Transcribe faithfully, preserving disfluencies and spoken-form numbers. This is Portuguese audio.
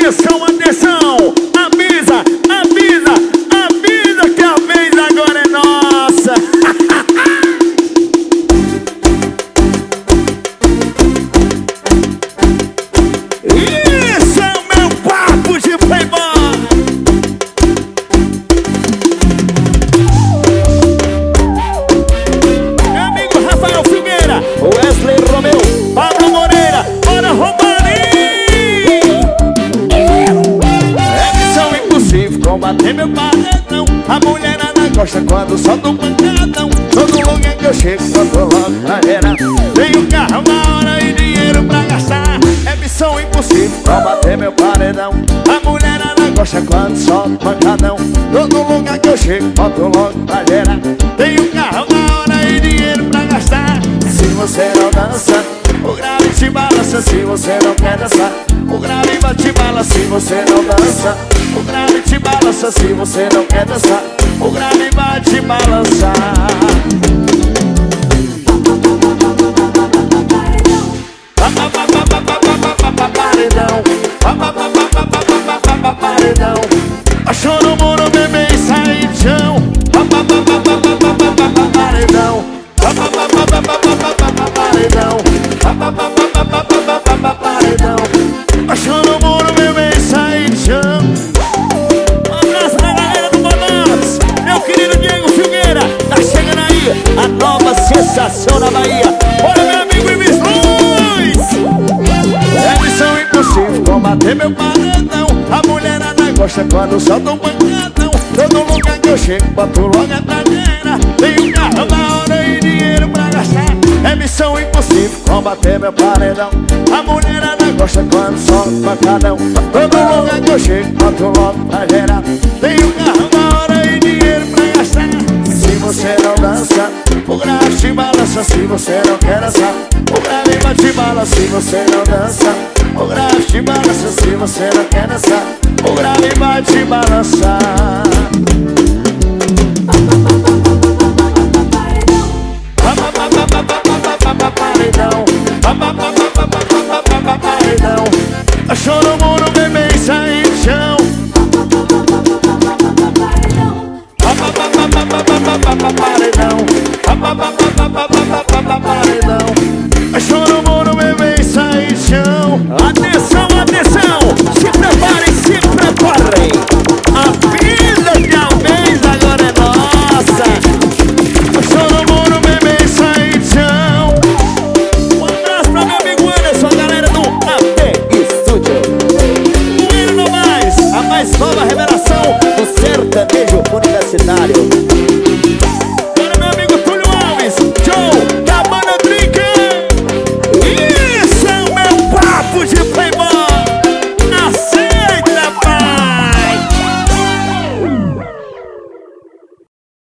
Atenção, atenção! Avisa, avisa, avisa que a vez agora é nossa! Isso é o meu papo de playboy! Meu amigo Rafael Figueira, Wesley Romeu, Pablo Moreira, bora Romarinho! Combater meu paredão. A mulherada gosta quando solta um pancadão. Todo lugar que eu chego, solto logo na era. Tenho carro na hora e dinheiro pra gastar. É missão impossível combater meu paredão. A mulherada gosta quando solta um pancadão. Todo lugar que eu chego, solto logo na era. Tenho carro na hora e dinheiro pra gastar. Se você não dança, o grave te balança. Se você não quer dançar, o grave vai te balança. Se você não dança, o grave te balança. Se você não quer dançar, o grave vai te balançar. Paredão, paredão, achou no muro, bebê e sai de chão. Paredão, paredão, paredão, achou no muro, bebê e sai de chão. Um abraço pra galera do Bonox, meu querido Diego Filgueira. Tá chegando aí a nova sensação na Bahia. Olha meu amigo Ives Luz. É missão impossível combater meu paredão. A mulherada gosta quando solta um pancadão. Todo lugar que eu chego, boto logo a trajeira. Tenho carro na hora e dinheiro pra gastar. É missão impossível combater meu paredão. A mulherada gosta quando solta um pancadão. Todo lugar que eu chego, boto logo a trajeira. Tenho carro na hora e dinheiro pra gastar. Se você não dança, o grave te balança. Se você não quer dançar, o grave vai te balança. Se você não dança, o grave te balança. Se você não quer dançar, o grave vai te balançar. Paredão, paredão, achou no muro, bebê e sai do chão. Paredão, paredão, achou no muro, bebê e sai do chão. Atenção, atenção, se preparem, se preparem. A vida de Alvez agora é nossa. Achou no muro, bebê e sai do chão. Um abraço pra meu amigo Anderson, a galera do A P Studio. Coelho no mais, a mais nova revelação do sertanejo universitário.